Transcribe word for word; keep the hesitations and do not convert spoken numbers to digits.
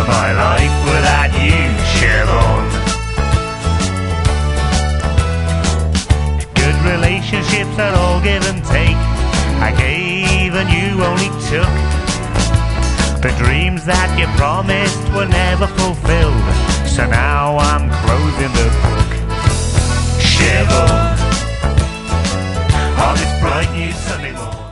my life without you, Siobhan. Good relationships are all give and take. I gave and you only took. The dreams that you promised were never fulfilled, so now I'm closing the book. Siobhan, on this bright new Sunday morning.